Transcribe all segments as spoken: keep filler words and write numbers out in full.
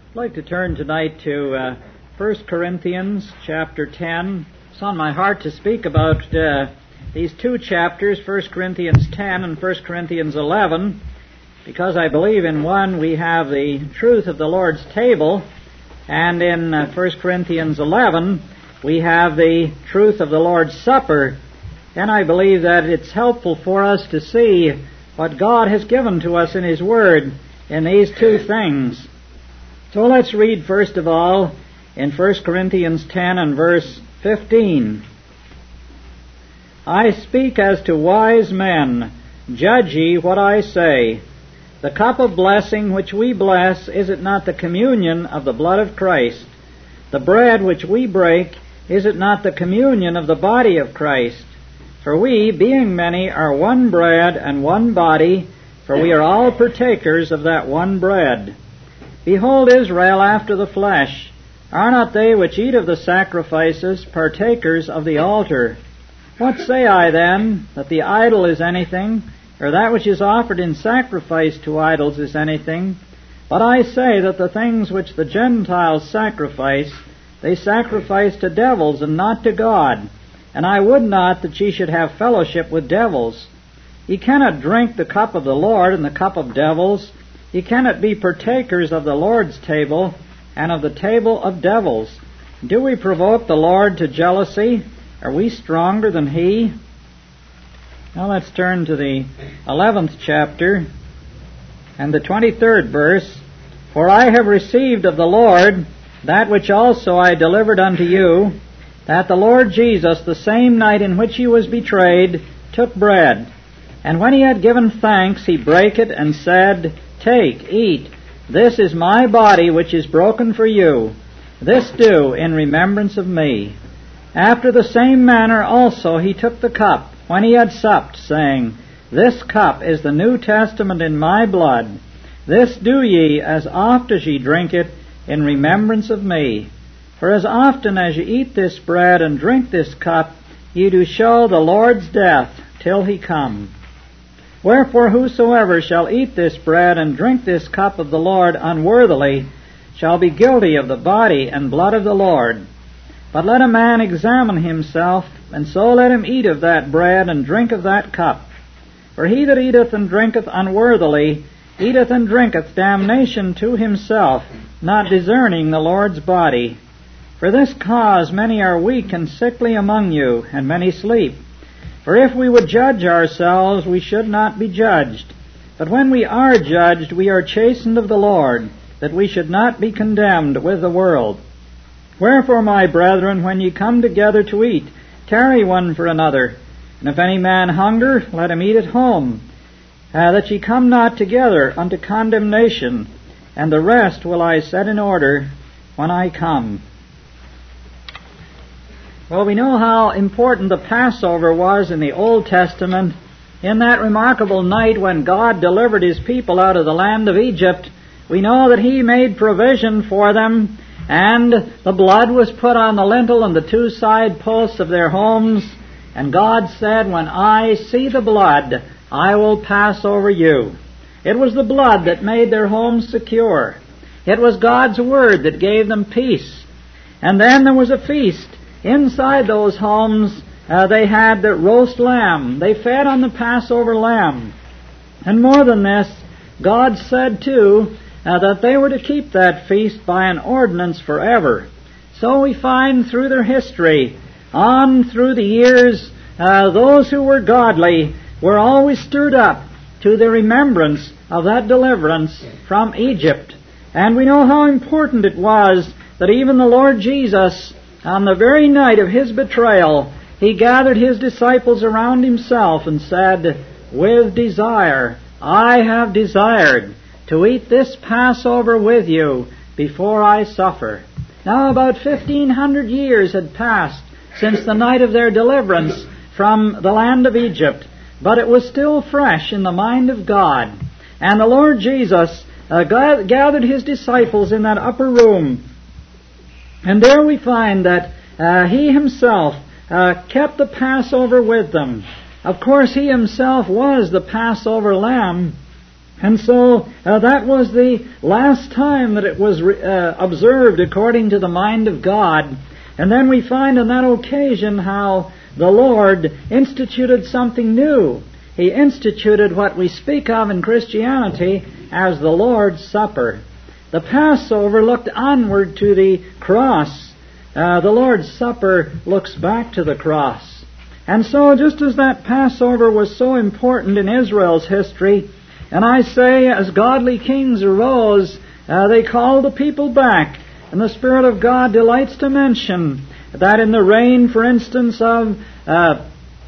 I'd like to turn tonight to uh, First Corinthians chapter ten. It's on my heart to speak about uh, these two chapters, First Corinthians ten and First Corinthians eleven, because I believe in one we have the truth of the Lord's table, and in uh, First Corinthians eleven we have the truth of the Lord's Supper. And I believe that it's helpful for us to see what God has given to us in His Word in these two things. So let's read first of all in First Corinthians ten and verse fifteen. I speak as to wise men, judge ye what I say. The cup of blessing which we bless, is it not the communion of the blood of Christ? The bread which we break, is it not the communion of the body of Christ? For we, being many, are one bread and one body, for we are all partakers of that one bread. Behold Israel after the flesh. Are not they which eat of the sacrifices partakers of the altar? What say I then, that the idol is anything, or that which is offered in sacrifice to idols is anything? But I say that the things which the Gentiles sacrifice, they sacrifice to devils and not to God. And I would not that ye should have fellowship with devils. Ye cannot drink the cup of the Lord and the cup of devils. Ye cannot be partakers of the Lord's table and of the table of devils. Do we provoke the Lord to jealousy? Are we stronger than He? Now let's turn to the eleventh chapter and the twenty-third verse. For I have received of the Lord that which also I delivered unto you, that the Lord Jesus, the same night in which He was betrayed, took bread. And when He had given thanks, He brake it and said, Take, eat, this is my body which is broken for you. This do in remembrance of me. After the same manner also He took the cup, when He had supped, saying, This cup is the New Testament in my blood. This do ye as oft as ye drink it in remembrance of me. For as often as ye eat this bread and drink this cup, ye do show the Lord's death till He come. Wherefore whosoever shall eat this bread and drink this cup of the Lord unworthily shall be guilty of the body and blood of the Lord. But let a man examine himself, and so let him eat of that bread and drink of that cup. For he that eateth and drinketh unworthily eateth and drinketh damnation to himself, not discerning the Lord's body. For this cause many are weak and sickly among you, and many sleep. For if we would judge ourselves, we should not be judged. But when we are judged, we are chastened of the Lord, that we should not be condemned with the world. Wherefore, my brethren, when ye come together to eat, tarry one for another. And if any man hunger, let him eat at home, uh, that ye come not together unto condemnation. And the rest will I set in order when I come. Well, we know how important the Passover was in the Old Testament. In that remarkable night when God delivered His people out of the land of Egypt, we know that He made provision for them, and the blood was put on the lintel and the two side posts of their homes. And God said, When I see the blood, I will pass over you. It was the blood that made their homes secure. It was God's Word that gave them peace. And then there was a feast. Inside those homes, uh, they had the roast lamb. They fed on the Passover lamb. And more than this, God said, too, uh, that they were to keep that feast by an ordinance forever. So we find through their history, on through the years, uh, those who were godly were always stirred up to the remembrance of that deliverance from Egypt. And we know how important it was that even the Lord Jesus, on the very night of His betrayal, He gathered His disciples around Himself and said, With desire, I have desired to eat this Passover with you before I suffer. Now about fifteen hundred years had passed since the night of their deliverance from the land of Egypt, but it was still fresh in the mind of God. And the Lord Jesus uh, gathered His disciples in that upper room. And there we find that uh, He Himself uh, kept the Passover with them. Of course, He Himself was the Passover lamb, And so uh, that was the last time that it was re- uh, observed according to the mind of God. And then we find on that occasion how the Lord instituted something new. He instituted what we speak of in Christianity as the Lord's Supper. The Passover looked onward to the cross. Uh, the Lord's Supper looks back to the cross. And so just as that Passover was so important in Israel's history, and I say as godly kings arose, uh, they called the people back. And the Spirit of God delights to mention that in the reign, for instance, of, uh,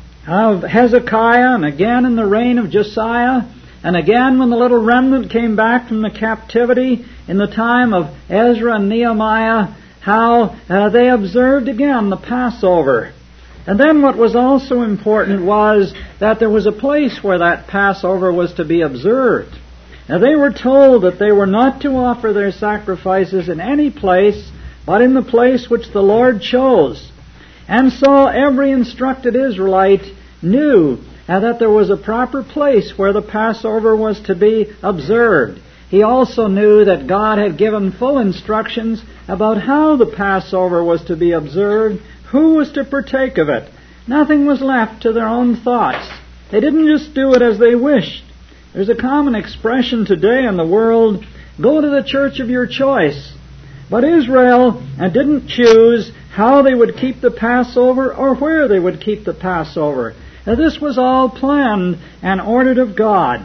of Hezekiah, and again in the reign of Josiah, and again when the little remnant came back from the captivity in the time of Ezra and Nehemiah, how uh, they observed again the Passover. And then what was also important was that there was a place where that Passover was to be observed. Now they were told that they were not to offer their sacrifices in any place, but in the place which the Lord chose. And so every instructed Israelite knew uh, that there was a proper place where the Passover was to be observed. He also knew that God had given full instructions about how the Passover was to be observed, who was to partake of it. Nothing was left to their own thoughts. They didn't just do it as they wished. There's a common expression today in the world, go to the church of your choice. But Israel didn't choose how they would keep the Passover or where they would keep the Passover. Now, this was all planned and ordered of God.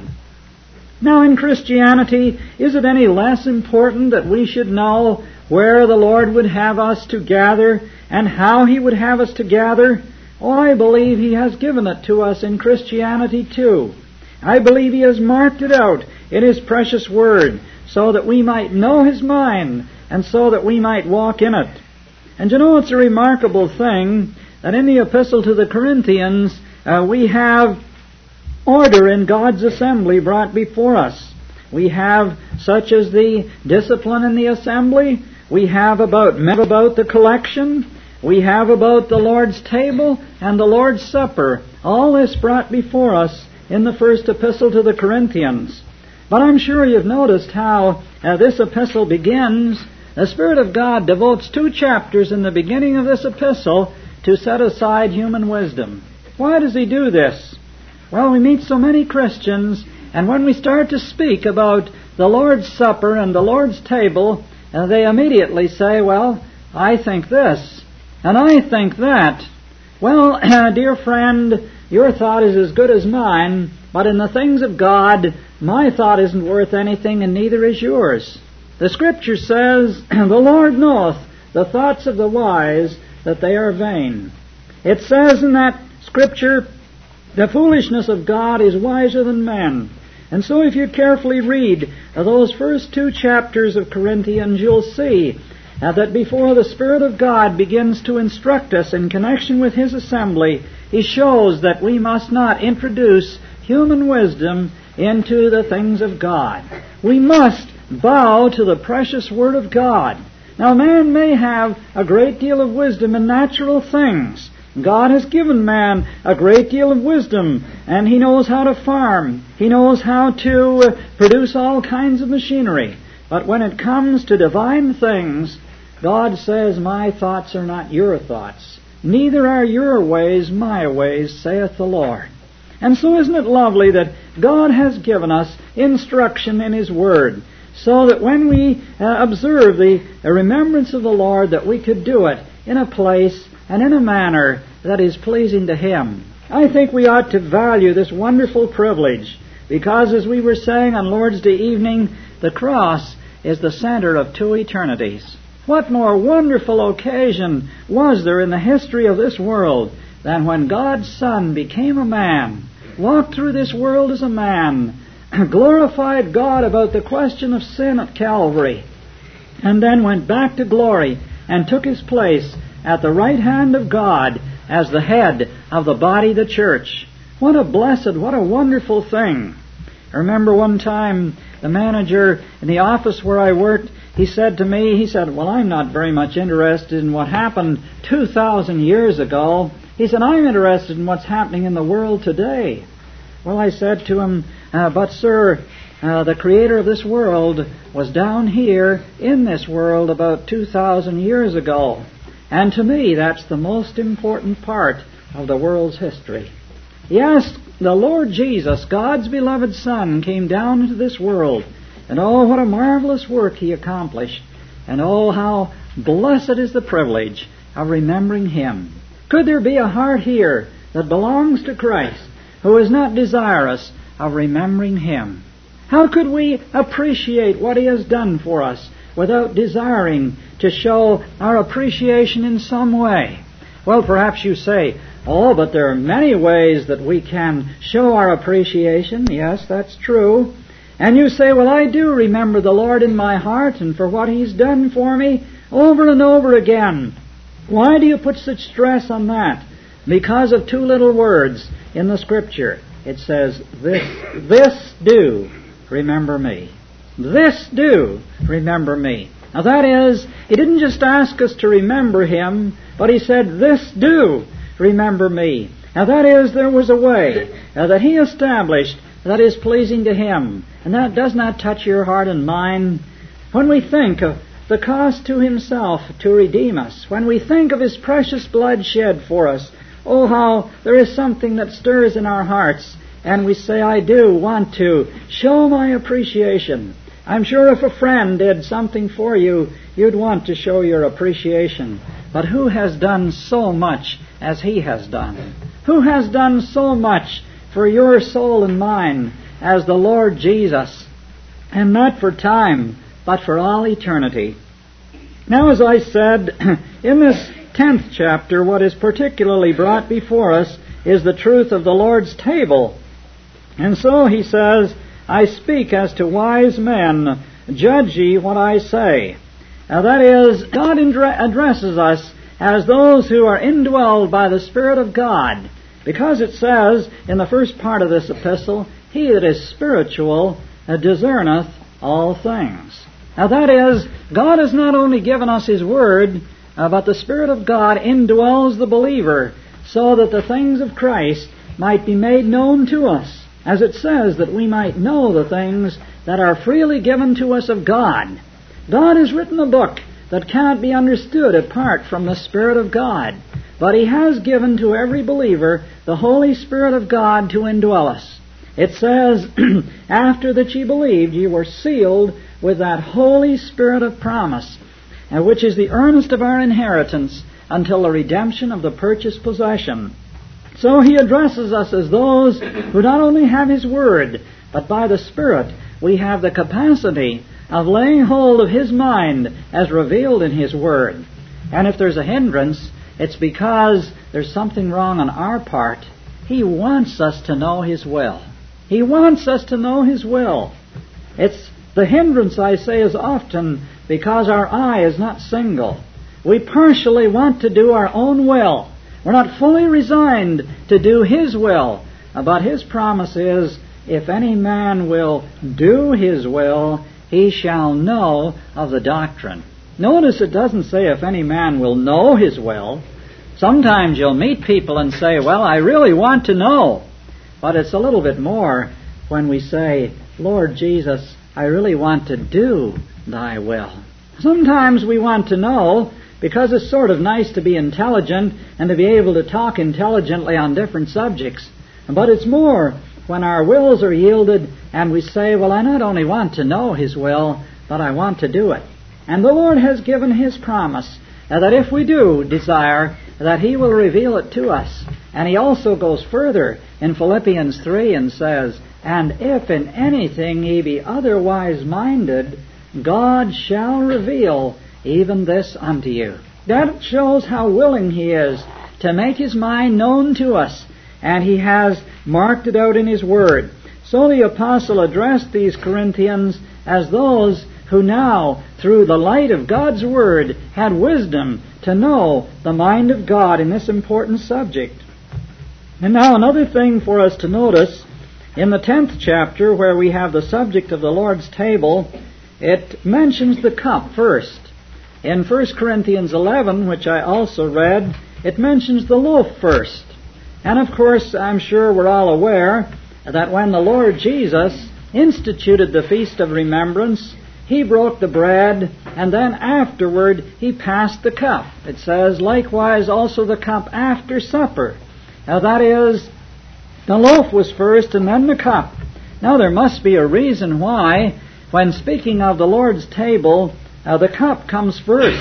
Now, in Christianity, is it any less important that we should know where the Lord would have us to gather and how He would have us to gather? Oh, I believe He has given it to us in Christianity too. I believe He has marked it out in His precious Word so that we might know His mind and so that we might walk in it. And you know, it's a remarkable thing that in the Epistle to the Corinthians uh, we have order in God's assembly brought before us. We have such as the discipline in the assembly. We have about about the collection. We have about the Lord's table and the Lord's supper. All this brought before us in the first epistle to the Corinthians. But I'm sure you've noticed how uh, this epistle begins. The Spirit of God devotes two chapters in the beginning of this epistle to set aside human wisdom. Why does He do this? Well, we meet so many Christians, and when we start to speak about the Lord's Supper and the Lord's table, uh, they immediately say, well, I think this, and I think that. Well, uh, dear friend, your thought is as good as mine, but in the things of God, my thought isn't worth anything, and neither is yours. The Scripture says, the Lord knoweth the thoughts of the wise, that they are vain. It says in that Scripture, the foolishness of God is wiser than men. And so if you carefully read those first two chapters of Corinthians, you'll see uh, that before the Spirit of God begins to instruct us in connection with His assembly, He shows that we must not introduce human wisdom into the things of God. We must bow to the precious Word of God. Now, man may have a great deal of wisdom in natural things. God has given man a great deal of wisdom, and he knows how to farm. He knows how to uh, produce all kinds of machinery. But when it comes to divine things, God says, my thoughts are not your thoughts. Neither are your ways my ways, saith the Lord. And so isn't it lovely that God has given us instruction in His Word, so that when we uh, observe the uh, remembrance of the Lord, that we could do it in a place and in a manner that is pleasing to Him. I think we ought to value this wonderful privilege, because as we were saying on Lord's Day evening, the cross is the center of two eternities. What more wonderful occasion was there in the history of this world than when God's Son became a man, walked through this world as a man, glorified God about the question of sin at Calvary, and then went back to glory and took His place at the right hand of God as the head of the body, the church. What a blessed, what a wonderful thing. I remember one time the manager in the office where I worked, he said to me, he said, well, I'm not very much interested in what happened two thousand years ago. He said, I'm interested in what's happening in the world today. Well, I said to him, uh, but sir, uh, the Creator of this world was down here in this world about two thousand years ago. And to me, that's the most important part of the world's history. Yes, the Lord Jesus, God's beloved Son, came down into this world. And oh, what a marvelous work He accomplished. And oh, how blessed is the privilege of remembering Him. Could there be a heart here that belongs to Christ who is not desirous of remembering Him? How could we appreciate what He has done for us without desiring to show our appreciation in some way? Well, perhaps you say, oh, but there are many ways that we can show our appreciation. Yes, that's true. And you say, well, I do remember the Lord in my heart and for what He's done for me over and over again. Why do you put such stress on that? Because of two little words in the Scripture. It says, this, this do remember me. This do remember me. Now that is, He didn't just ask us to remember Him, but He said, this do remember me. Now that is, there was a way uh, that He established that is pleasing to Him. And that does not touch your heart and mind. When we think of the cost to Himself to redeem us, when we think of His precious blood shed for us, oh, how there is something that stirs in our hearts, and we say, I do want to show my appreciation. I'm sure if a friend did something for you, you'd want to show your appreciation. But who has done so much as He has done? Who has done so much for your soul and mine as the Lord Jesus? And not for time, but for all eternity. Now, as I said, in this tenth chapter, what is particularly brought before us is the truth of the Lord's table. And so he says, I speak as to wise men, judge ye what I say. Now that is, God addresses us as those who are indwelled by the Spirit of God, because it says in the first part of this epistle, He that is spiritual discerneth all things. Now that is, God has not only given us His Word, uh, but the Spirit of God indwells the believer so that the things of Christ might be made known to us. As it says, that we might know the things that are freely given to us of God. God has written a book that cannot be understood apart from the Spirit of God. But He has given to every believer the Holy Spirit of God to indwell us. It says, after that ye believed, ye were sealed with that Holy Spirit of promise, which is the earnest of our inheritance until the redemption of the purchased possession. So He addresses us as those who not only have His Word, but by the Spirit we have the capacity of laying hold of His mind as revealed in His Word. And if there's a hindrance, it's because there's something wrong on our part. He wants us to know His will. He wants us to know His will. It's the hindrance, I say, is often because our eye is not single. We partially want to do our own will. We're not fully resigned to do His will. But His promise is, if any man will do His will, he shall know of the doctrine. Notice it doesn't say if any man will know His will. Sometimes you'll meet people and say, well, I really want to know. But it's a little bit more when we say, Lord Jesus, I really want to do Thy will. Sometimes we want to know because it's sort of nice to be intelligent and to be able to talk intelligently on different subjects. But it's more when our wills are yielded and we say, well, I not only want to know His will, but I want to do it. And the Lord has given His promise that if we do desire, that He will reveal it to us. And He also goes further in Philippians three and says, and if in anything ye be otherwise minded, God shall reveal even this unto you. That shows how willing He is to make His mind known to us, and He has marked it out in His Word. So the Apostle addressed these Corinthians as those who now, through the light of God's Word, had wisdom to know the mind of God in this important subject. And now another thing for us to notice, in the tenth chapter, where we have the subject of the Lord's table, it mentions the cup first. In First Corinthians eleven, which I also read, it mentions the loaf first. And of course, I'm sure we're all aware that when the Lord Jesus instituted the Feast of Remembrance, He broke the bread, and then afterward He passed the cup. It says, likewise also the cup after supper. Now that is, the loaf was first and then the cup. Now there must be a reason why, when speaking of the Lord's table, uh, the cup comes first.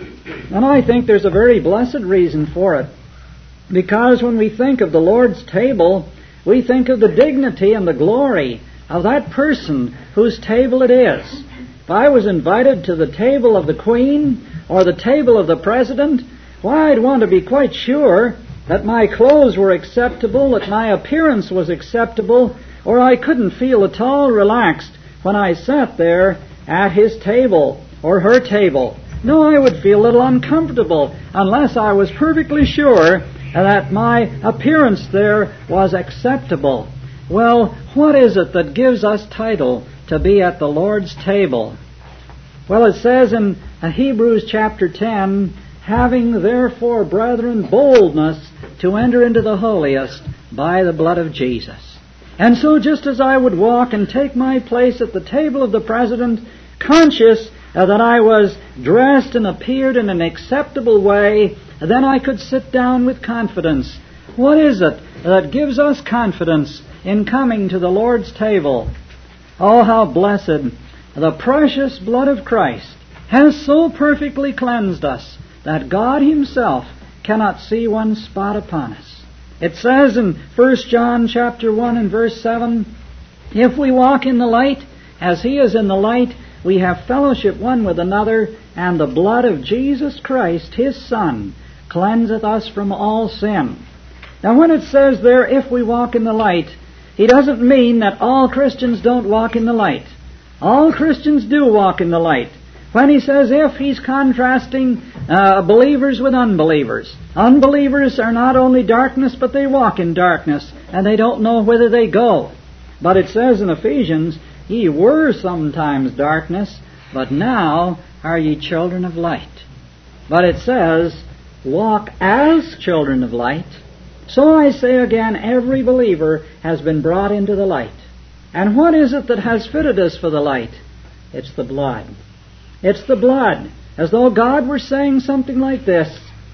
And I think there's a very blessed reason for it. Because when we think of the Lord's table, we think of the dignity and the glory of that person whose table it is. If I was invited to the table of the Queen or the table of the President, why, I'd want to be quite sure that my clothes were acceptable, that my appearance was acceptable, or I couldn't feel at all relaxed when I sat there at his table or her table. No, I would feel a little uncomfortable unless I was perfectly sure that my appearance there was acceptable. Well, what is it that gives us title to be at the Lord's table? Well, it says in Hebrews chapter ten, having therefore, brethren, boldness to enter into the holiest by the blood of Jesus. And so just as I would walk and take my place at the table of the President, conscious uh, that I was dressed and appeared in an acceptable way, then I could sit down with confidence. What is it that gives us confidence in coming to the Lord's table? Oh, how blessed! The precious blood of Christ has so perfectly cleansed us that God Himself cannot see one spot upon us. It says in First John chapter one and verse seven, if we walk in the light, as He is in the light, we have fellowship one with another, and the blood of Jesus Christ, His Son, cleanseth us from all sin. Now when it says there, if we walk in the light, He doesn't mean that all Christians don't walk in the light. All Christians do walk in the light. When He says if, He's contrasting uh, believers with unbelievers. Unbelievers are not only darkness, but they walk in darkness, and they don't know whither they go. But it says in Ephesians, ye were sometimes darkness, but now are ye children of light. But it says, walk as children of light. So I say again, every believer has been brought into the light. And what is it that has fitted us for the light? It's the blood. It's the blood. As though God were saying something like this,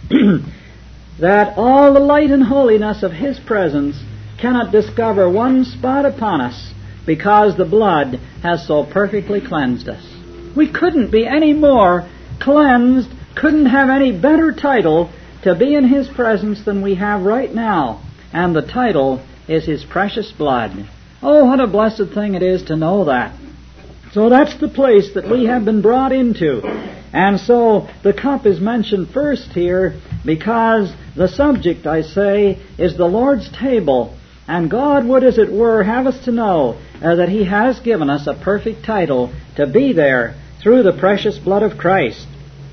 that all the light and holiness of His presence cannot discover one spot upon us because the blood has so perfectly cleansed us. We couldn't be any more cleansed, couldn't have any better title to be in His presence than we have right now. And the title is His precious blood. Oh, what a blessed thing it is to know that. So that's the place that we have been brought into. And so the cup is mentioned first here because the subject, I say, is the Lord's table. And God would, as it were, have us to know uh, that He has given us a perfect title to be there through the precious blood of Christ.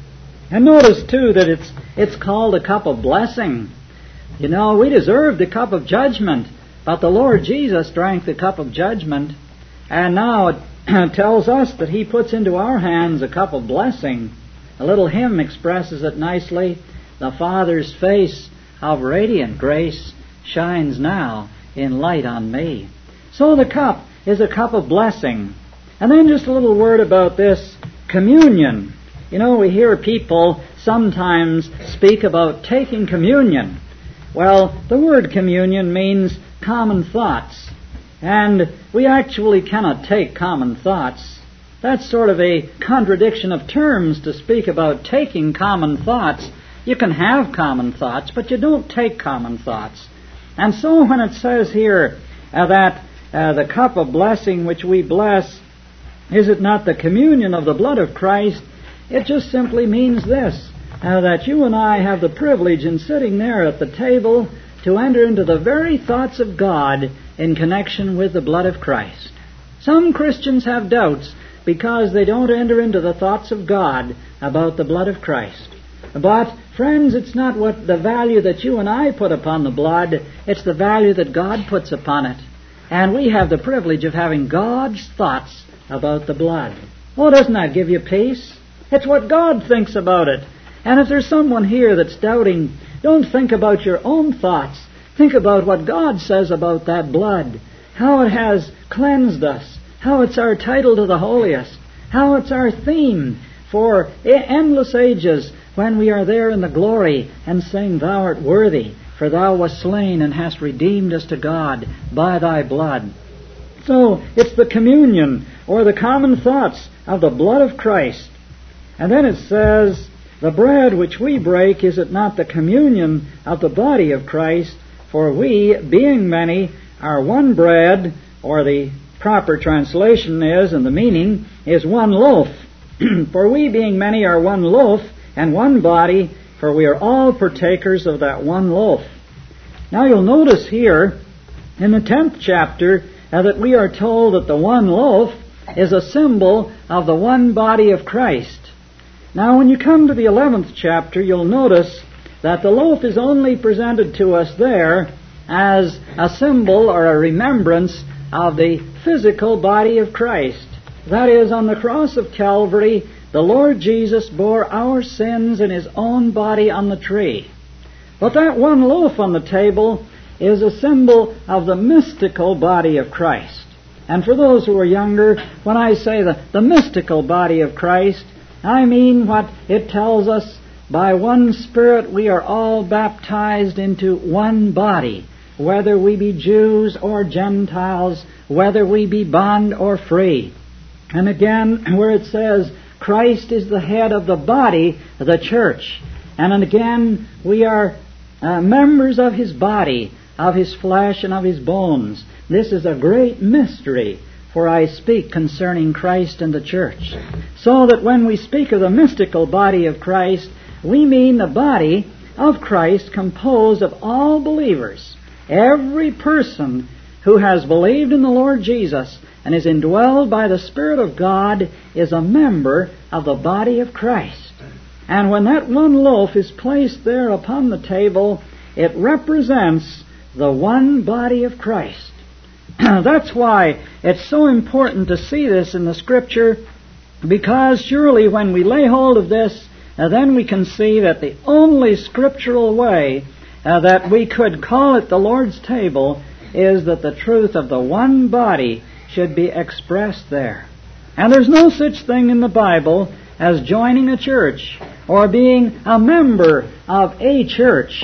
And notice, too, that it's it's called a cup of blessing. You know, we deserve the cup of judgment, but the Lord Jesus drank the cup of judgment, and now it tells us that He puts into our hands a cup of blessing. A little hymn expresses it nicely. The Father's face of radiant grace shines now in light on me. So the cup is a cup of blessing. And then just a little word about this communion. You know, we hear people sometimes speak about taking communion. Well, the word communion means common thoughts. And we actually cannot take common thoughts. That's sort of a contradiction of terms to speak about taking common thoughts. You can have common thoughts, but you don't take common thoughts. And so when it says here uh, that uh, the cup of blessing which we bless, is it not the communion of the blood of Christ? It just simply means this, uh, that you and I have the privilege in sitting there at the table to enter into the very thoughts of God in connection with the blood of Christ. Some Christians have doubts because they don't enter into the thoughts of God about the blood of Christ. But, friends, it's not what the value that you and I put upon the blood, it's the value that God puts upon it. And we have the privilege of having God's thoughts about the blood. Oh, doesn't that give you peace? It's what God thinks about it. And if there's someone here that's doubting, don't think about your own thoughts. Think about what God says about that blood, how it has cleansed us, how it's our title to the holiest, how it's our theme for endless ages when we are there in the glory and sing, Thou art worthy, for Thou wast slain and hast redeemed us to God by Thy blood. So it's the communion or the common thoughts of the blood of Christ. And then it says, the bread which we break, is it not the communion of the body of Christ? For we, being many, are one bread, or the proper translation is, and the meaning is one loaf. For we, being many, are one loaf and one body, for we are all partakers of that one loaf. Now you'll notice here in the tenth chapter uh, that we are told that the one loaf is a symbol of the one body of Christ. Now when you come to the eleventh chapter, you'll notice that the loaf is only presented to us there as a symbol or a remembrance of the physical body of Christ. That is, on the cross of Calvary, the Lord Jesus bore our sins in His own body on the tree. But that one loaf on the table is a symbol of the mystical body of Christ. And for those who are younger, when I say the, the mystical body of Christ, I mean what it tells us, by one Spirit we are all baptized into one body, whether we be Jews or Gentiles, whether we be bond or free. And again, where it says, Christ is the head of the body, the church. And again, we are uh, members of His body, of His flesh and of His bones. This is a great mystery, for I speak concerning Christ and the church. So that when we speak of the mystical body of Christ, we mean the body of Christ composed of all believers. Every person who has believed in the Lord Jesus and is indwelled by the Spirit of God is a member of the body of Christ. And when that one loaf is placed there upon the table, it represents the one body of Christ. That's why it's so important to see this in the Scripture, because surely when we lay hold of this, uh, then we can see that the only scriptural way uh, that we could call it the Lord's table is that the truth of the one body should be expressed there. And there's no such thing in the Bible as joining a church or being a member of a church.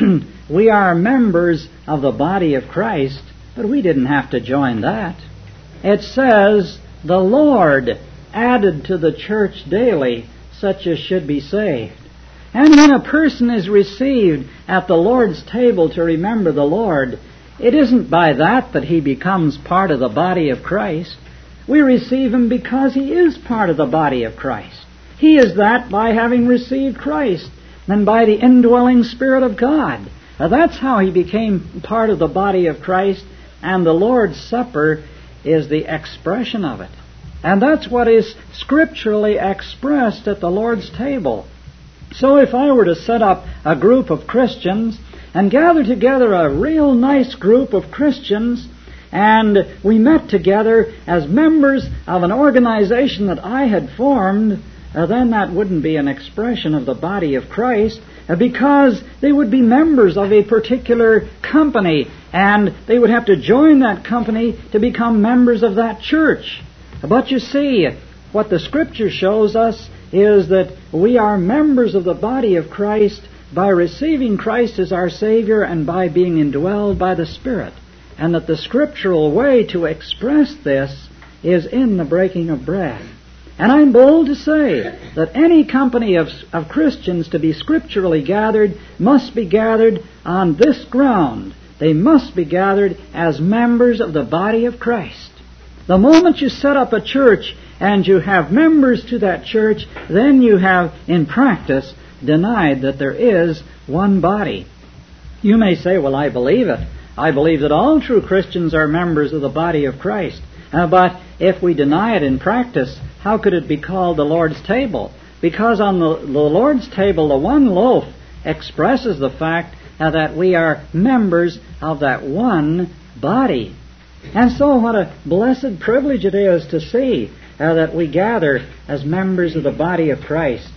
We are members of the body of Christ, but we didn't have to join that. It says, the Lord added to the church daily such as should be saved. And when a person is received at the Lord's table to remember the Lord, it isn't by that that he becomes part of the body of Christ. We receive him because he is part of the body of Christ. He is that by having received Christ and by the indwelling Spirit of God. Now, that's how he became part of the body of Christ, and the Lord's Supper is the expression of it. And that's what is scripturally expressed at the Lord's table. So if I were to set up a group of Christians and gather together a real nice group of Christians, and we met together as members of an organization that I had formed, uh, then that wouldn't be an expression of the body of Christ, uh, because they would be members of a particular company, and they would have to join that company to become members of that church. But you see, what the Scripture shows us is that we are members of the body of Christ by receiving Christ as our Savior and by being indwelled by the Spirit. And that the scriptural way to express this is in the breaking of bread. And I'm bold to say that any company of, of Christians to be scripturally gathered must be gathered on this ground. They must be gathered as members of the body of Christ. The moment you set up a church and you have members to that church, then you have, in practice, denied that there is one body. You may say, well, I believe it. I believe that all true Christians are members of the body of Christ. Uh, but if we deny it in practice, how could it be called the Lord's table? Because on the, the Lord's table, the one loaf expresses the fact uh, that we are members of that one body. And so what a blessed privilege it is to see uh, that we gather as members of the body of Christ.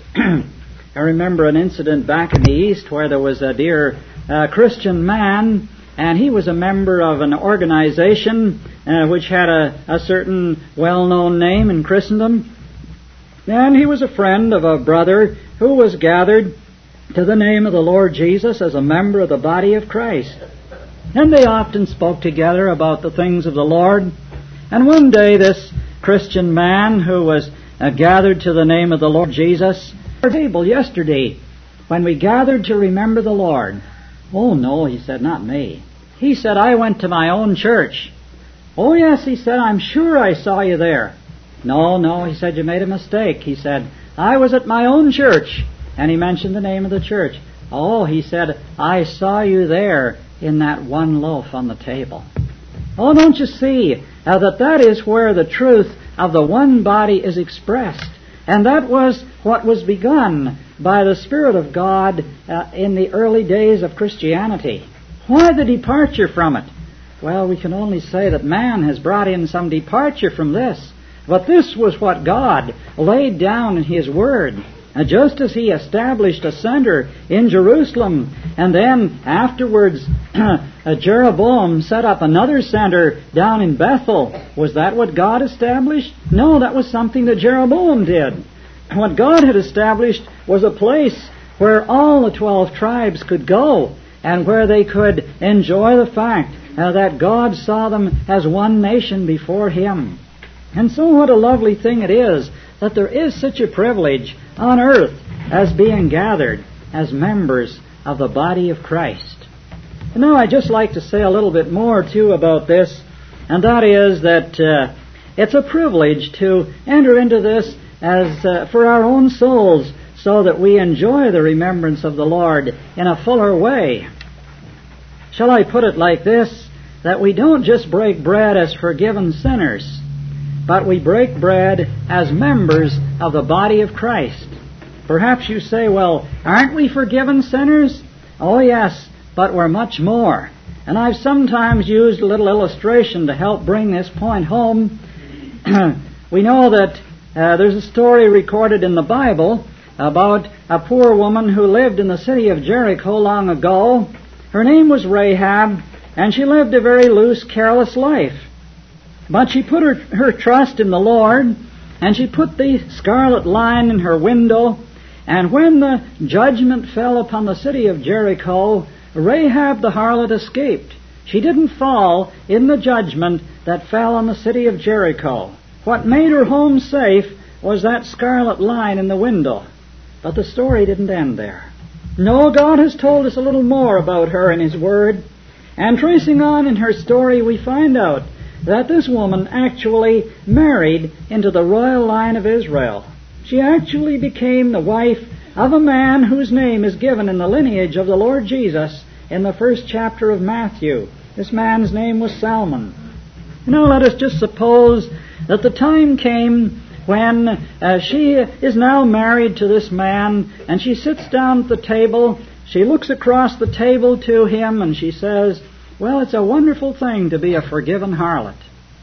I remember an incident back in the East where there was a dear uh, Christian man, and he was a member of an organization uh, which had a, a certain well-known name in Christendom. And he was a friend of a brother who was gathered to the name of the Lord Jesus as a member of the body of Christ. And they often spoke together about the things of the Lord. And one day this Christian man who was uh, gathered to the name of the Lord Jesus, our table yesterday, when we gathered to remember the Lord. Oh no, he said, not me. He said, I went to my own church. Oh yes, he said, I'm sure I saw you there. No, no, he said, you made a mistake. He said, I was at my own church. And he mentioned the name of the church. Oh, he said, I saw you there in that one loaf on the table. Oh, don't you see uh, that that is where the truth of the one body is expressed? And that was what was begun by the Spirit of God uh, in the early days of Christianity. Why the departure from it? Well, we can only say that man has brought in some departure from this. But this was what God laid down in His Word. And just as He established a center in Jerusalem, and then afterwards Jeroboam set up another center down in Bethel, was that what God established? No, that was something that Jeroboam did. What God had established was a place where all the twelve tribes could go, and where they could enjoy the fact uh, that God saw them as one nation before Him. And so what a lovely thing it is that there is such a privilege on earth as being gathered as members of the body of Christ. And now I'd just like to say a little bit more, too, about this, and that is that uh, it's a privilege to enter into this as uh, for our own souls, so that we enjoy the remembrance of the Lord in a fuller way. Shall I put it like this, that we don't just break bread as forgiven sinners, but we break bread as members of the body of Christ. Perhaps you say, well, aren't we forgiven sinners? Oh yes, but we're much more. And I've sometimes used a little illustration to help bring this point home. We know that uh, there's a story recorded in the Bible about a poor woman who lived in the city of Jericho long ago. Her name was Rahab, and she lived a very loose, careless life. But she put her, her trust in the Lord, and she put the scarlet line in her window, and when the judgment fell upon the city of Jericho, Rahab the harlot escaped. She didn't fall in the judgment that fell on the city of Jericho. What made her home safe was that scarlet line in the window. But the story didn't end there. No, God has told us a little more about her in His Word. And tracing on in her story, we find out that this woman actually married into the royal line of Israel. She actually became the wife of a man whose name is given in the lineage of the Lord Jesus in the first chapter of Matthew. This man's name was Salmon. Now let us just suppose that the time came when uh, she is now married to this man, and she sits down at the table. She looks across the table to him, and she says, well, it's a wonderful thing to be a forgiven harlot.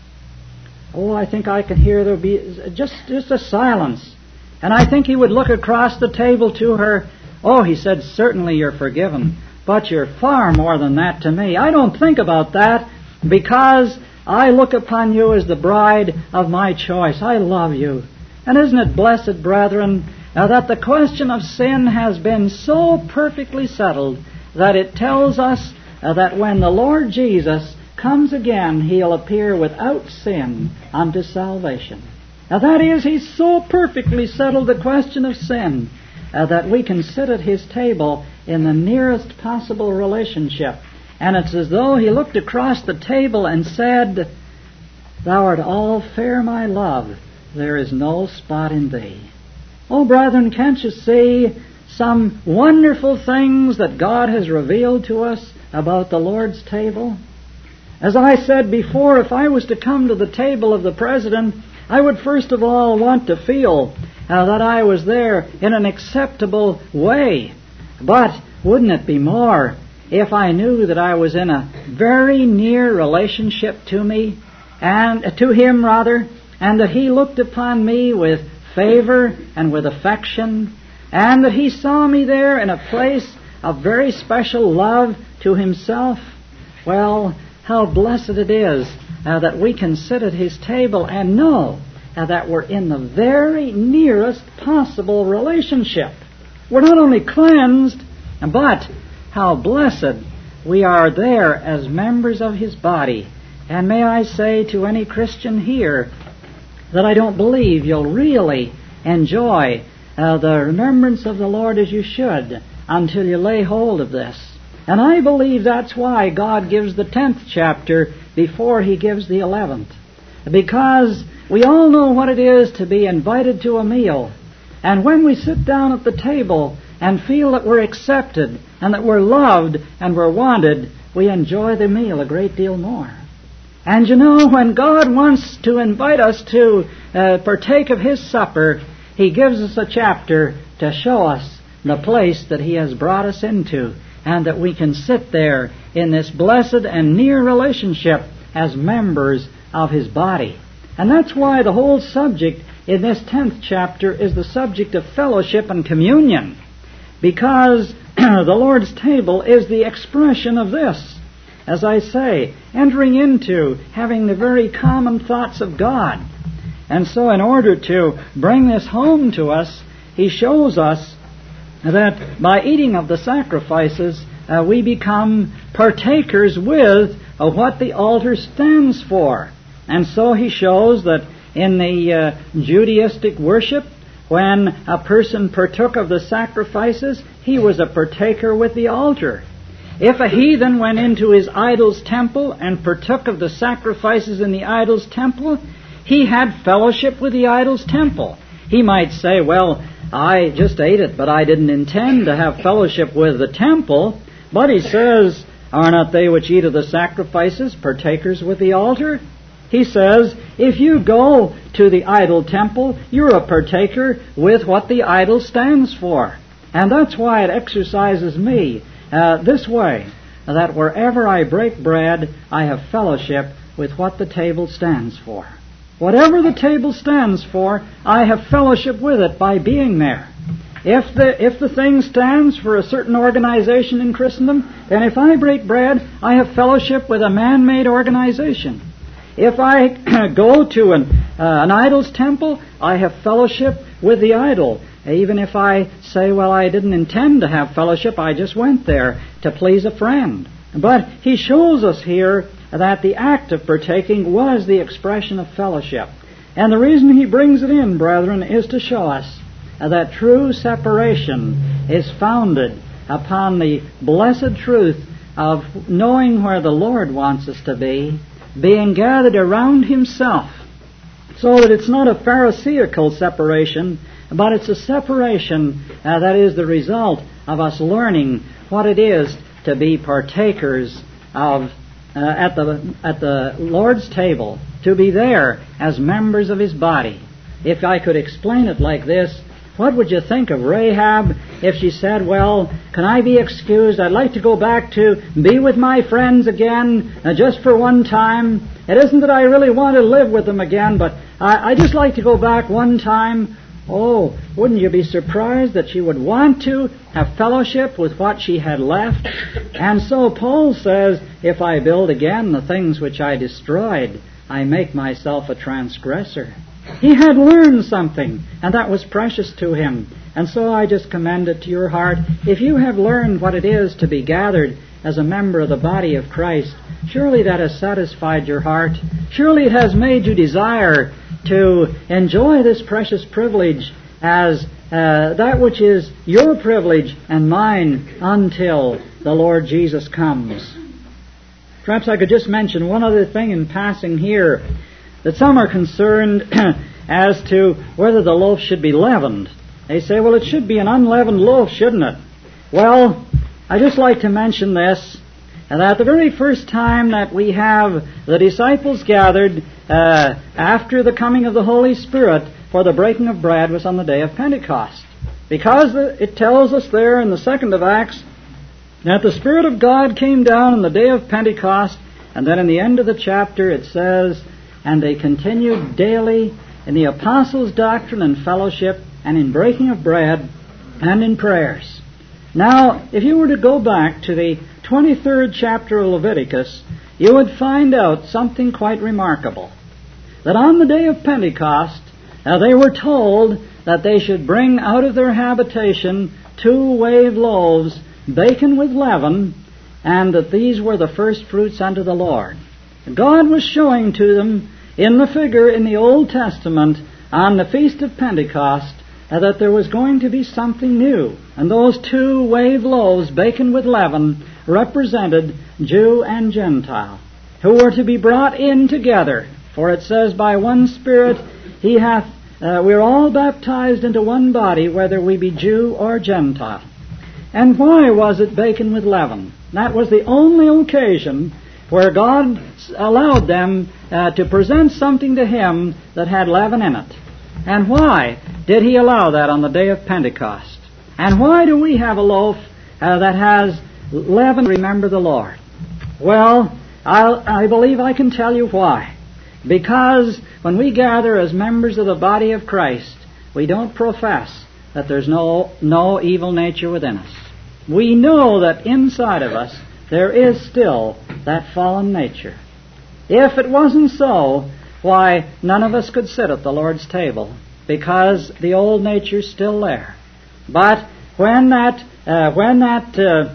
Oh, I think I can hear there be just, just a silence. And I think he would look across the table to her. Oh, he said, certainly you're forgiven, but you're far more than that to me. I don't think about that because I look upon you as the bride of my choice. I love you. And isn't it blessed, brethren, uh, that the question of sin has been so perfectly settled that it tells us uh, that when the Lord Jesus comes again, He'll appear without sin unto salvation. Now that is, He's so perfectly settled the question of sin uh, that we can sit at His table in the nearest possible relationship. And it's as though He looked across the table and said, Thou art all fair, my love, there is no spot in thee. Oh, brethren, can't you see some wonderful things that God has revealed to us about the Lord's table? As I said before, if I was to come to the table of the President, I would first of all want to feel uh, that I was there in an acceptable way. But wouldn't it be more if I knew that I was in a very near relationship to me, and uh, to Him rather, and that He looked upon me with favor and with affection, and that He saw me there in a place of very special love to Himself? Well, how blessed it is uh, that we can sit at His table and know uh, that we're in the very nearest possible relationship. We're not only cleansed, but how blessed we are there as members of His body. And may I say to any Christian here that I don't believe you'll really enjoy uh, the remembrance of the Lord as you should until you lay hold of this. And I believe that's why God gives the tenth chapter before He gives the eleventh. Because we all know what it is to be invited to a meal. And when we sit down at the table and feel that we're accepted and that we're loved and we're wanted, we enjoy the meal a great deal more. And you know, when God wants to invite us to uh, partake of His supper, He gives us a chapter to show us the place that He has brought us into, and that we can sit there in this blessed and near relationship as members of His body. And that's why the whole subject in this tenth chapter is the subject of fellowship and communion, because the Lord's table is the expression of this. As I say, entering into having the very common thoughts of God. And so in order to bring this home to us, He shows us that by eating of the sacrifices, uh, we become partakers with uh, what the altar stands for. And so He shows that in the uh, Judaistic worship, when a person partook of the sacrifices, he was a partaker with the altar. If a heathen went into his idol's temple and partook of the sacrifices in the idol's temple, he had fellowship with the idol's temple. He might say, well, I just ate it, but I didn't intend to have fellowship with the temple. But He says, are not they which eat of the sacrifices partakers with the altar? He says, if you go to the idol temple, you're a partaker with what the idol stands for. And that's why it exercises me uh, this way, that wherever I break bread, I have fellowship with what the table stands for. Whatever the table stands for, I have fellowship with it by being there. If the if the thing stands for a certain organization in Christendom, then if I break bread, I have fellowship with a man-made organization. If I go to an, uh, an idol's temple, I have fellowship with the idol. Even if I say, well, I didn't intend to have fellowship, I just went there to please a friend. But He shows us here that the act of partaking was the expression of fellowship. And the reason He brings it in, brethren, is to show us that true separation is founded upon the blessed truth of knowing where the Lord wants us to be, being gathered around Himself, so that it's not a Pharisaical separation, but it's a separation uh, that is the result of us learning what it is to be partakers of uh, at the at the Lord's table, to be there as members of His body. If I could explain it like this, what would you think of Rahab if she said, well, can I be excused? I'd like to go back to be with my friends again uh, just for one time. It isn't that I really want to live with them again, but I, I just like to go back one time. Oh, wouldn't you be surprised that she would want to have fellowship with what she had left? And so Paul says, if I build again the things which I destroyed, I make myself a transgressor. He had learned something, and that was precious to him. And so I just commend it to your heart. If you have learned what it is to be gathered as a member of the body of Christ, surely that has satisfied your heart. Surely it has made you desire to enjoy this precious privilege as uh, that which is your privilege and mine until the Lord Jesus comes. Perhaps I could just mention one other thing in passing here, that some are concerned as to whether the loaf should be leavened. They say, well, it should be an unleavened loaf, shouldn't it? Well, I just like to mention this, that the very first time that we have the disciples gathered uh, after the coming of the Holy Spirit for the breaking of bread was on the day of Pentecost. Because it tells us there in the second of Acts that the Spirit of God came down on the day of Pentecost, and then in the end of the chapter it says, and they continued daily in the apostles' doctrine and fellowship, and in breaking of bread, and in prayers. Now, if you were to go back to the twenty-third chapter of Leviticus, you would find out something quite remarkable. That on the day of Pentecost, uh, they were told that they should bring out of their habitation two wave loaves, baken with leaven, and that these were the first fruits unto the Lord. God was showing to them in the figure in the Old Testament on the Feast of Pentecost uh, that there was going to be something new. And those two wave loaves, baken with leaven, represented Jew and Gentile, who were to be brought in together. For it says, by one Spirit He hath, uh, we're all baptized into one body, whether we be Jew or Gentile. And why was it baken with leaven? That was the only occasion where God allowed them uh, to present something to Him that had leaven in it. And why did He allow that on the day of Pentecost? And why do we have a loaf uh, that has leaven? Remember the Lord. Well, I'll, I believe I can tell you why. Because when we gather as members of the body of Christ, we don't profess that there's no, no evil nature within us. We know that inside of us there is still that fallen nature. If it wasn't so, why, none of us could sit at the Lord's table, because the old nature's still there. But when that uh, when that uh,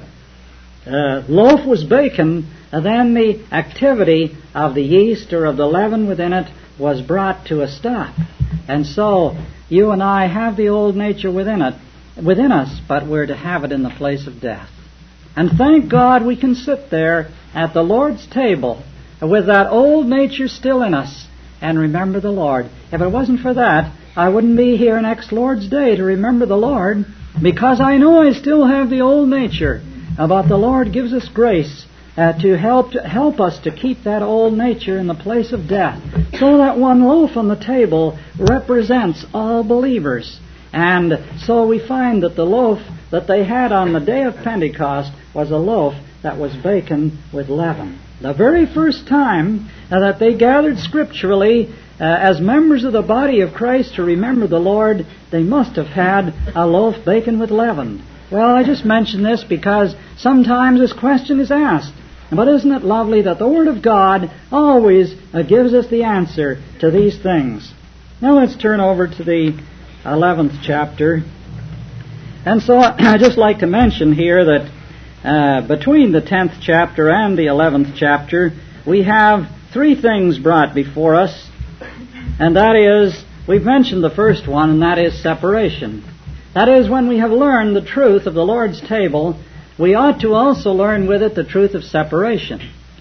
uh, loaf was baken, uh, then the activity of the yeast or of the leaven within it was brought to a stop. And so you and I have the old nature within it, within us, but we're to have it in the place of death. And thank God we can sit there at the Lord's table with that old nature still in us and remember the Lord. If it wasn't for that, I wouldn't be here next Lord's Day to remember the Lord, because I know I still have the old nature. But the Lord gives us grace uh, to help to help us to keep that old nature in the place of death. So that one loaf on the table represents all believers. And so we find that the loaf that they had on the day of Pentecost was a loaf that was baken with leaven. The very first time uh, that they gathered scripturally uh, as members of the body of Christ to remember the Lord, they must have had a loaf baken with leaven. Well, I just mention this because sometimes this question is asked. But isn't it lovely that the Word of God always uh, gives us the answer to these things? Now let's turn over to the eleventh chapter. And so I'd just like to mention here that uh, between the tenth chapter and the eleventh chapter, we have three things brought before us. And that is, we've mentioned the first one, and that is separation. That is, when we have learned the truth of the Lord's table, we ought to also learn with it the truth of separation.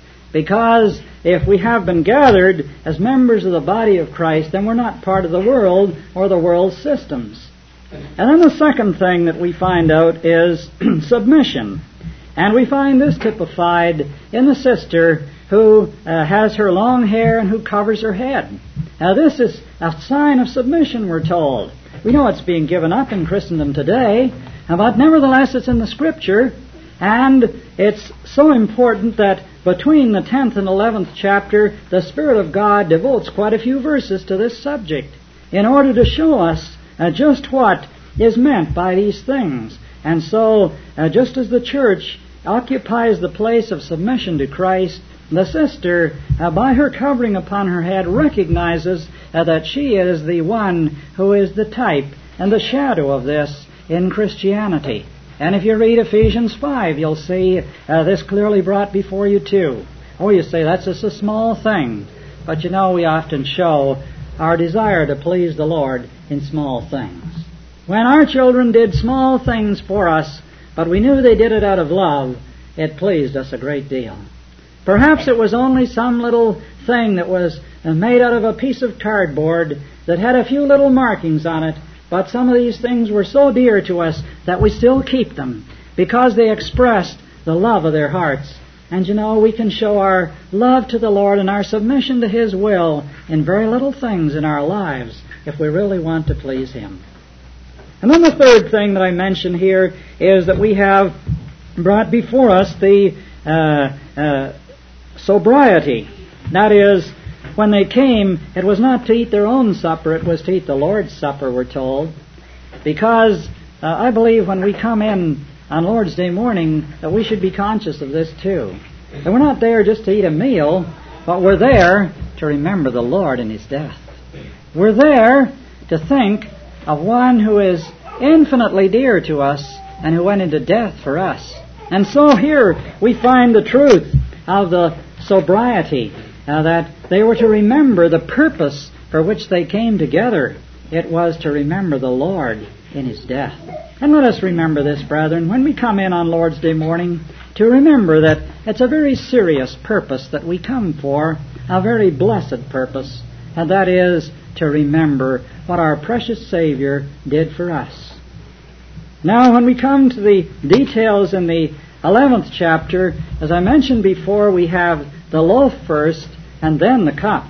Because if we have been gathered as members of the body of Christ, then we're not part of the world or the world's systems. And then the second thing that we find out is submission. And we find this typified in the sister who uh, has her long hair and who covers her head. Now this is a sign of submission, we're told. We know it's being given up in Christendom today, but nevertheless it's in the Scripture, and it's so important that between the tenth and eleventh chapter, the Spirit of God devotes quite a few verses to this subject in order to show us uh, just what is meant by these things. And so, uh, just as the church occupies the place of submission to Christ, the sister, uh, by her covering upon her head, recognizes uh, that she is the one who is the type and the shadow of this in Christianity. And if you read Ephesians five, you'll see uh, this clearly brought before you too. Oh, you say, that's just a small thing. But you know, we often show our desire to please the Lord in small things. When our children did small things for us, but we knew they did it out of love, it pleased us a great deal. Perhaps it was only some little thing that was made out of a piece of cardboard that had a few little markings on it, but some of these things were so dear to us that we still keep them because they expressed the love of their hearts. And you know, we can show our love to the Lord and our submission to His will in very little things in our lives if we really want to please Him. And then the third thing that I mention here is that we have brought before us the uh, uh, sobriety. That is, when they came, it was not to eat their own supper, it was to eat the Lord's Supper, we're told. Because uh, I believe when we come in on Lord's Day morning that we should be conscious of this too. And we're not there just to eat a meal, but we're there to remember the Lord in His death. We're there to think of one who is infinitely dear to us and who went into death for us. And so here we find the truth of the sobriety, uh, that they were to remember the purpose for which they came together. It was to remember the Lord in His death. And let us remember this, brethren, when we come in on Lord's Day morning, to remember that it's a very serious purpose that we come for, a very blessed purpose, and that is to remember what our precious Savior did for us. Now, when we come to the details in the eleventh chapter, as I mentioned before, we have the loaf first and then the cup.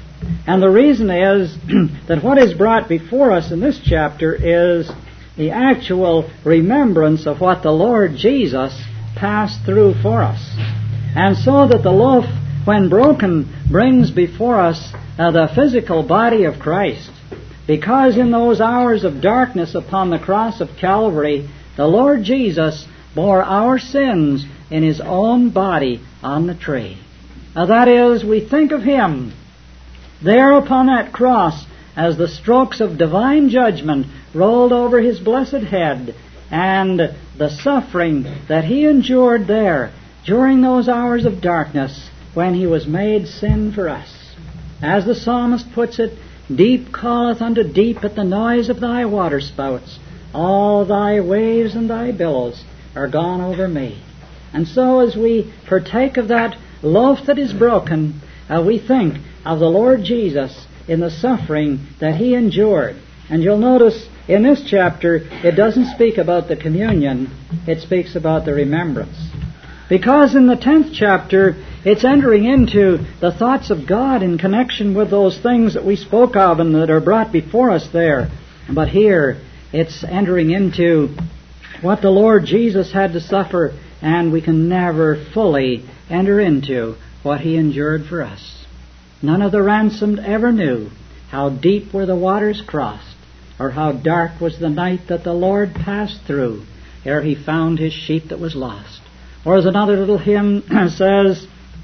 And the reason is that what is brought before us in this chapter is the actual remembrance of what the Lord Jesus passed through for us. And so that the loaf, when broken, brings before us uh, the physical body of Christ. Because in those hours of darkness upon the cross of Calvary, the Lord Jesus bore our sins in His own body on the tree. Now that is, we think of Him there upon that cross as the strokes of divine judgment rolled over His blessed head, and the suffering that He endured there during those hours of darkness when He was made sin for us. As the psalmist puts it, deep calleth unto deep at the noise of Thy waterspouts. All Thy waves and Thy billows are gone over me. And so as we partake of that loaf that is broken, uh, we think of the Lord Jesus in the suffering that He endured. And you'll notice in this chapter, it doesn't speak about the communion, it speaks about the remembrance. Because in the tenth chapter, it's entering into the thoughts of God in connection with those things that we spoke of and that are brought before us there. But here, it's entering into what the Lord Jesus had to suffer, and we can never fully enter into what He endured for us. None of the ransomed ever knew how deep were the waters crossed, or how dark was the night that the Lord passed through ere He found His sheep that was lost. Or as another little hymn says,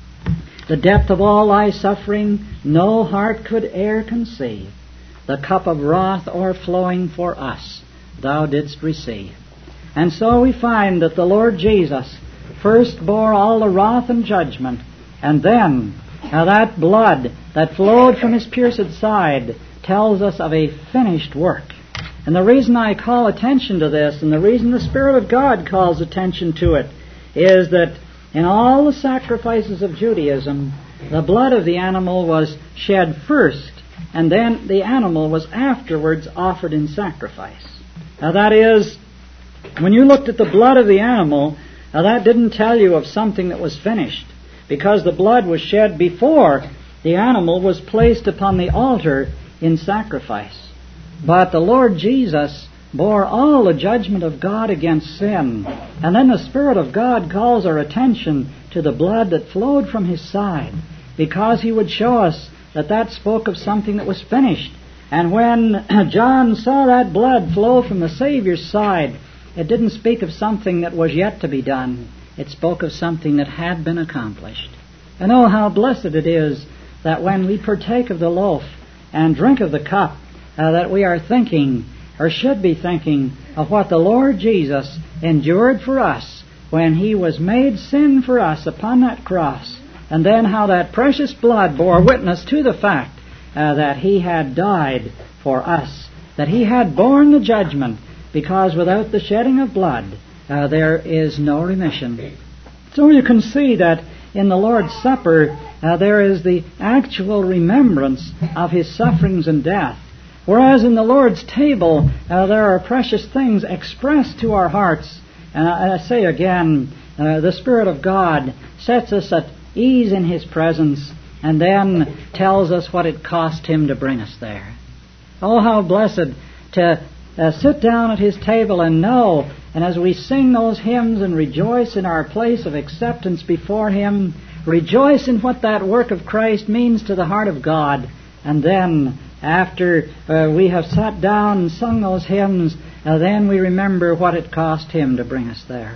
the depth of all Thy suffering no heart could e'er conceive. The cup of wrath o'erflowing for us Thou didst receive. And so we find that the Lord Jesus first bore all the wrath and judgment, and then now that blood that flowed from His pierced side tells us of a finished work. And the reason I call attention to this, and the reason the Spirit of God calls attention to it, is that in all the sacrifices of Judaism, the blood of the animal was shed first, and then the animal was afterwards offered in sacrifice. Now that is, when you looked at the blood of the animal, now that didn't tell you of something that was finished, because the blood was shed before the animal was placed upon the altar in sacrifice. But the Lord Jesus bore all the judgment of God against sin. And then the Spirit of God calls our attention to the blood that flowed from His side, because He would show us that that spoke of something that was finished. And when John saw that blood flow from the Savior's side, it didn't speak of something that was yet to be done. It spoke of something that had been accomplished. And oh, how blessed it is that when we partake of the loaf and drink of the cup, uh, that we are thinking, or should be thinking, of what the Lord Jesus endured for us when He was made sin for us upon that cross, and then how that precious blood bore witness to the fact uh, that He had died for us, that He had borne the judgment, because without the shedding of blood uh, there is no remission. So you can see that in the Lord's Supper uh, there is the actual remembrance of His sufferings and death. Whereas in the Lord's table, uh, there are precious things expressed to our hearts. And I say again, uh, the Spirit of God sets us at ease in His presence and then tells us what it cost Him to bring us there. Oh, how blessed to uh, sit down at His table and know, and as we sing those hymns and rejoice in our place of acceptance before Him, rejoice in what that work of Christ means to the heart of God, and then after uh, we have sat down and sung those hymns, uh, then we remember what it cost Him to bring us there.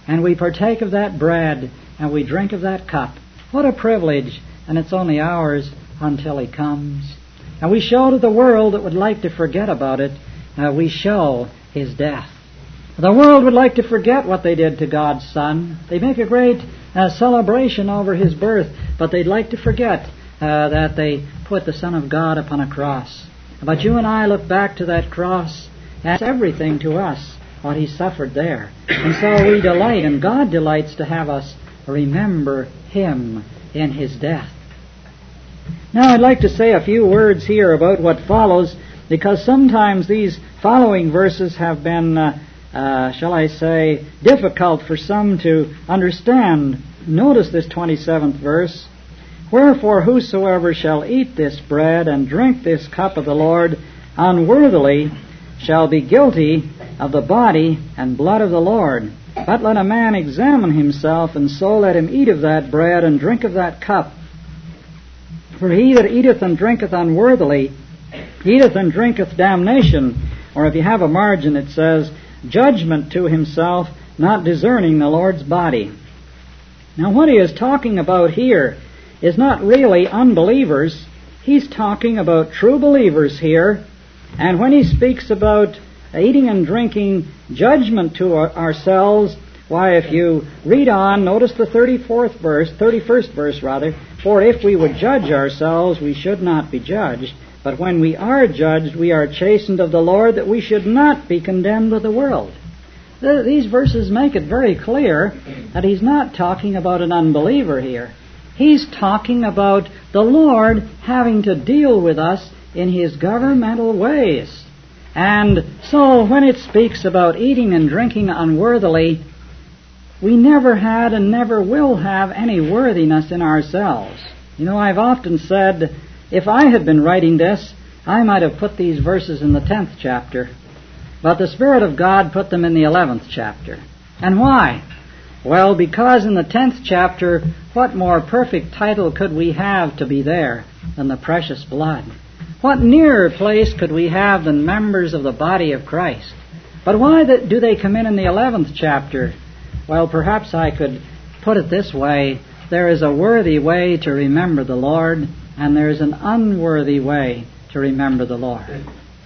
and we partake of that bread, and we drink of that cup. What a privilege, and it's only ours until He comes. And we show to the world that would like to forget about it, uh, we show His death. The world would like to forget what they did to God's Son. They make a great uh, celebration over His birth, but they'd like to forget uh, that they put the Son of God upon a cross. But you and I look back to that cross, and it's everything to us, what He suffered there. And so we delight, and God delights to have us remember Him in His death. Now I'd like to say a few words here about what follows, because sometimes these following verses have been, uh, uh, shall I say, difficult for some to understand. Notice this twenty-seventh verse. Wherefore whosoever shall eat this bread and drink this cup of the Lord unworthily shall be guilty of the body and blood of the Lord. But let a man examine himself, and so let him eat of that bread and drink of that cup. For he that eateth and drinketh unworthily eateth and drinketh damnation. Or if you have a margin, it says, judgment to himself, not discerning the Lord's body. Now what he is talking about here is not really unbelievers. He's talking about true believers here. And when he speaks about eating and drinking judgment to our, ourselves, why, if you read on, notice the thirty-fourth verse, thirty-first verse rather, for if we would judge ourselves, we should not be judged. But when we are judged, we are chastened of the Lord, that we should not be condemned with the world. The, these verses make it very clear that he's not talking about an unbeliever here. He's talking about the Lord having to deal with us in His governmental ways. And so when it speaks about eating and drinking unworthily, we never had and never will have any worthiness in ourselves. You know, I've often said, if I had been writing this, I might have put these verses in the tenth chapter. But the Spirit of God put them in the eleventh chapter. And why? Well, because in the tenth chapter, what more perfect title could we have to be there than the precious blood? What nearer place could we have than members of the body of Christ? But why do they come in in the eleventh chapter? Well, perhaps I could put it this way. There is a worthy way to remember the Lord, and there is an unworthy way to remember the Lord.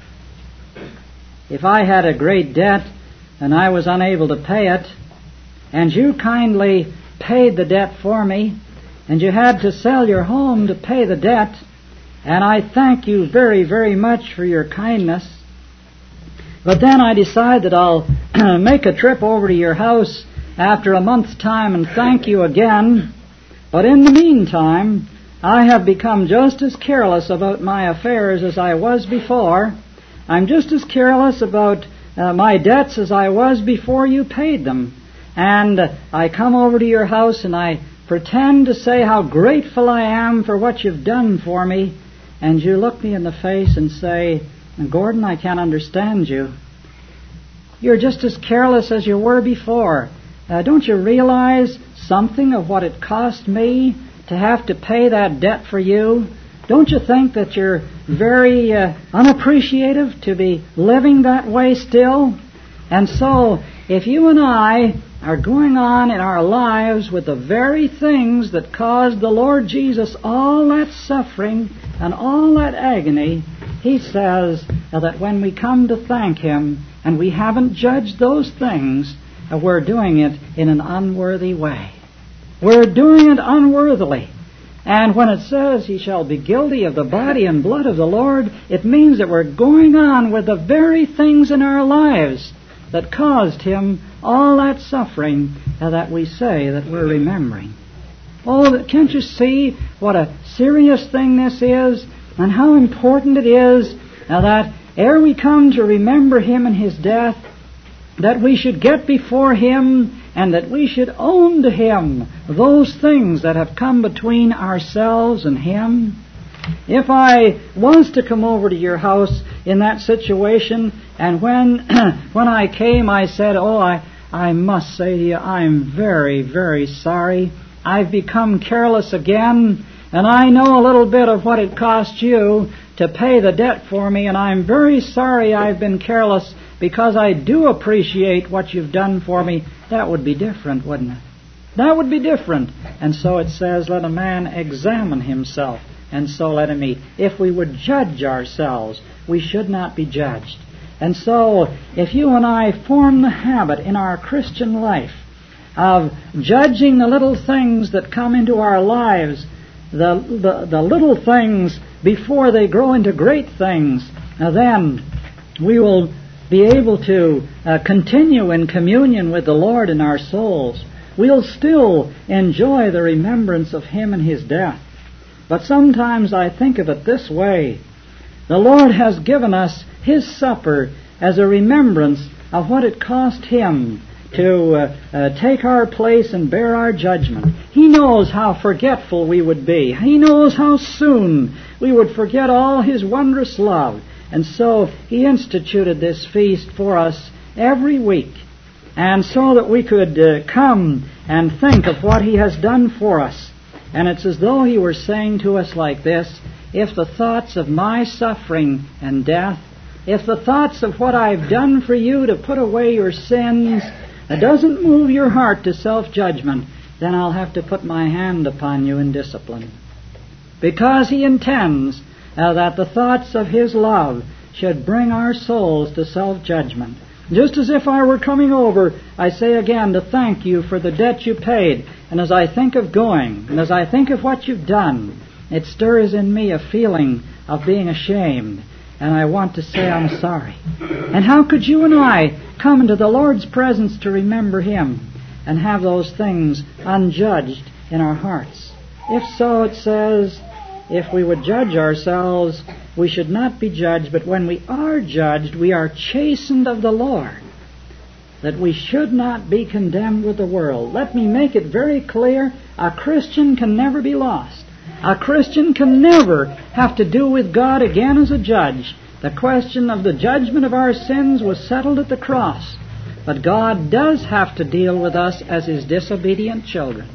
If I had a great debt and I was unable to pay it, and you kindly paid the debt for me, and you had to sell your home to pay the debt, and I thank you very, very much for your kindness, but then I decide that I'll make a trip over to your house after a month's time and thank you again, but in the meantime, I have become just as careless about my affairs as I was before. I'm just as careless about uh, my debts as I was before you paid them. And uh, I come over to your house and I pretend to say how grateful I am for what you've done for me. And you look me in the face and say, Gordon, I can't understand you. You're just as careless as you were before. Uh, don't you realize something of what it cost me to have to pay that debt for you? Don't you think that you're very uh, unappreciative to be living that way still? And so, if you and I are going on in our lives with the very things that caused the Lord Jesus all that suffering and all that agony, He says that when we come to thank Him and we haven't judged those things, we're doing it in an unworthy way. We're doing it unworthily. And when it says He shall be guilty of the body and blood of the Lord, it means that we're going on with the very things in our lives that caused Him all that suffering that we say that we're remembering. Oh, can't you see what a serious thing this is, and how important it is that ere we come to remember Him and His death, that we should get before Him and that we should own to Him those things that have come between ourselves and Him. If I was to come over to your house in that situation, and when when I came I said, oh, I, I must say to you, I'm very, very sorry. I've become careless again, and I know a little bit of what it cost you to pay the debt for me, and I'm very sorry I've been careless because I do appreciate what you've done for me, that would be different, wouldn't it? That would be different. And so it says, let a man examine himself, and so let him eat. If we would judge ourselves, we should not be judged. And so, if you and I form the habit in our Christian life of judging the little things that come into our lives, the, the, the little things before they grow into great things, then we will be able to uh, continue in communion with the Lord in our souls. We'll still enjoy the remembrance of Him and His death. But sometimes I think of it this way. The Lord has given us His supper as a remembrance of what it cost Him to uh, uh, take our place and bear our judgment. He knows how forgetful we would be. He knows how soon we would forget all His wondrous love. And so He instituted this feast for us every week, and so that we could uh, come and think of what He has done for us. And it's as though He were saying to us like this, if the thoughts of my suffering and death, if the thoughts of what I've done for you to put away your sins, it doesn't move your heart to self-judgment, then I'll have to put my hand upon you in discipline. Because He intends uh, that the thoughts of His love should bring our souls to self-judgment. Just as if I were coming over, I say again, to thank you for the debt you paid. And as I think of going, and as I think of what you've done, it stirs in me a feeling of being ashamed. And I want to say I'm sorry. And how could you and I come into the Lord's presence to remember Him and have those things unjudged in our hearts? If so, it says, if we would judge ourselves, we should not be judged, but when we are judged, we are chastened of the Lord, that we should not be condemned with the world. Let me make it very clear, a Christian can never be lost. A Christian can never have to do with God again as a judge. The question of the judgment of our sins was settled at the cross. But God does have to deal with us as His disobedient children.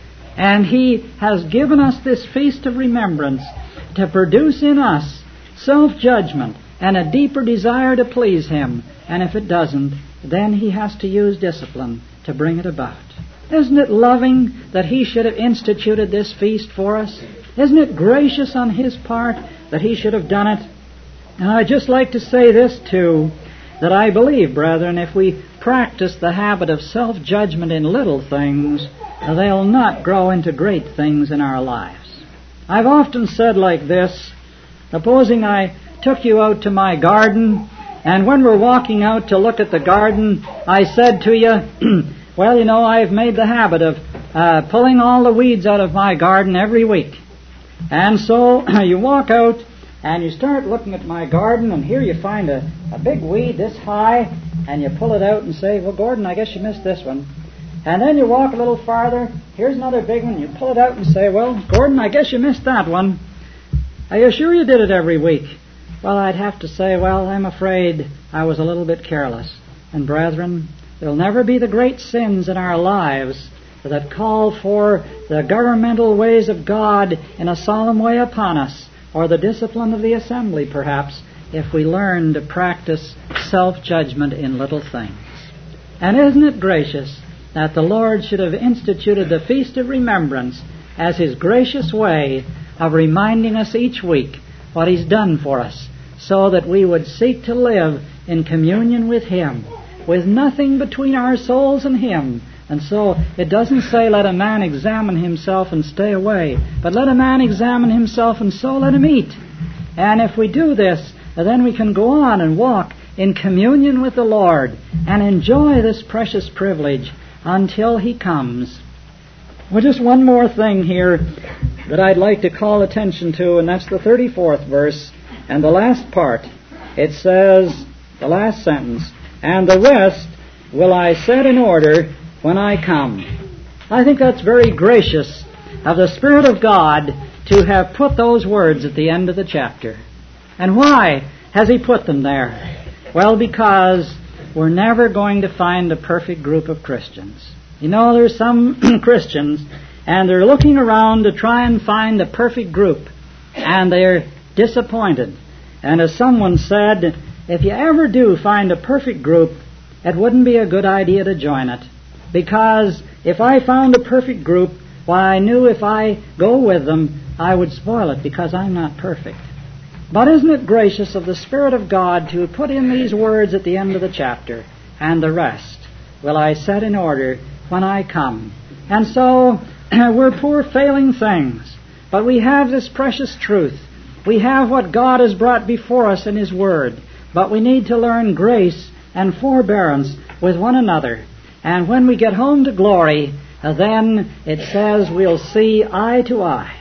And He has given us this feast of remembrance to produce in us self-judgment and a deeper desire to please Him. And if it doesn't, then He has to use discipline to bring it about. Isn't it loving that He should have instituted this feast for us? Isn't it gracious on His part that He should have done it? And I'd just like to say this too, that I believe, brethren, if we practice the habit of self-judgment in little things, they'll not grow into great things in our lives. I've often said like this, supposing I took you out to my garden, and when we're walking out to look at the garden, I said to you, well, you know, I've made the habit of uh, pulling all the weeds out of my garden every week. And so you walk out and you start looking at my garden, and here you find a, a big weed this high, and you pull it out and say, well, Gordon, I guess you missed this one. And then you walk a little farther, here's another big one, you pull it out and say, well, Gordon, I guess you missed that one. Are you sure you did it every week? Well, I'd have to say, well, I'm afraid I was a little bit careless. And brethren, there'll never be the great sins in our lives that call for the governmental ways of God in a solemn way upon us, or the discipline of the assembly, perhaps, if we learn to practice self-judgment in little things. And isn't it gracious that the Lord should have instituted the Feast of Remembrance as His gracious way of reminding us each week what He's done for us, so that we would seek to live in communion with Him, with nothing between our souls and Him. And so it doesn't say let a man examine himself and stay away, but let a man examine himself and so let him eat. And if we do this, then we can go on and walk in communion with the Lord and enjoy this precious privilege until He comes. Well, just one more thing here that I'd like to call attention to, and that's the thirty-fourth verse and the last part. It says, the last sentence, and the rest will I set in order when I come. I think that's very gracious of the Spirit of God to have put those words at the end of the chapter. And why has He put them there? Well, because we're never going to find a perfect group of Christians. You know, there's some Christians, and they're looking around to try and find a perfect group, and they're disappointed. And as someone said, if you ever do find a perfect group, it wouldn't be a good idea to join it. Because if I found a perfect group, why, I knew if I go with them, I would spoil it because I'm not perfect. But isn't it gracious of the Spirit of God to put in these words at the end of the chapter, and the rest will I set in order when I come. And so, we're poor failing things, but we have this precious truth. We have what God has brought before us in His Word, but we need to learn grace and forbearance with one another. And when we get home to glory, then it says we'll see eye to eye.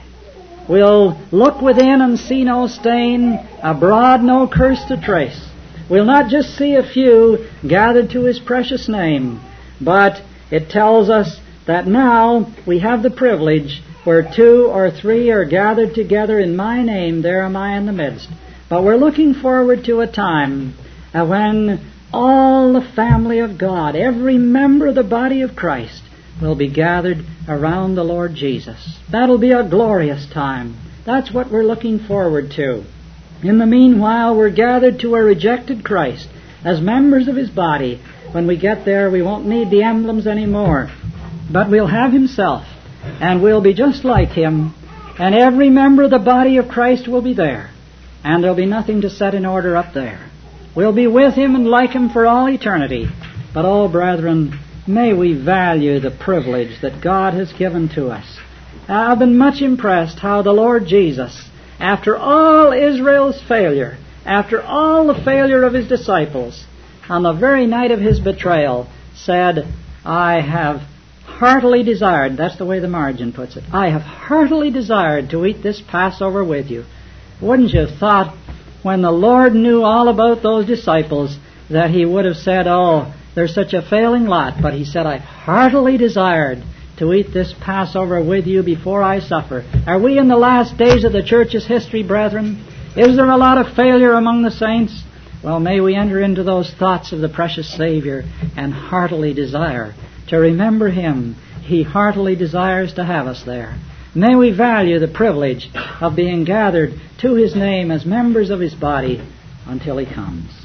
We'll look within and see no stain, abroad no curse to trace. We'll not just see a few gathered to His precious name, but it tells us that now we have the privilege where two or three are gathered together in my name, there am I in the midst. But we're looking forward to a time uh, when all the family of God, every member of the body of Christ, will be gathered around the Lord Jesus. That'll be a glorious time. That's what we're looking forward to. In the meanwhile, we're gathered to a rejected Christ as members of His body. When we get there, we won't need the emblems anymore, but we'll have Himself, and we'll be just like Him, and every member of the body of Christ will be there, and there'll be nothing to set in order up there. We'll be with Him and like Him for all eternity. But, oh, brethren, may we value the privilege that God has given to us. I've been much impressed how the Lord Jesus, after all Israel's failure, after all the failure of His disciples, on the very night of His betrayal, said, I have heartily desired, that's the way the margin puts it, I have heartily desired to eat this Passover with you. Wouldn't you have thought, when the Lord knew all about those disciples, that He would have said, oh, they're such a failing lot, but He said, I've heartily desired to eat this Passover with you before I suffer. Are we in the last days of the church's history, brethren? Is there a lot of failure among the saints? Well, may we enter into those thoughts of the precious Savior and heartily desire to remember Him. He heartily desires to have us there. May we value the privilege of being gathered to His name as members of His body until He comes.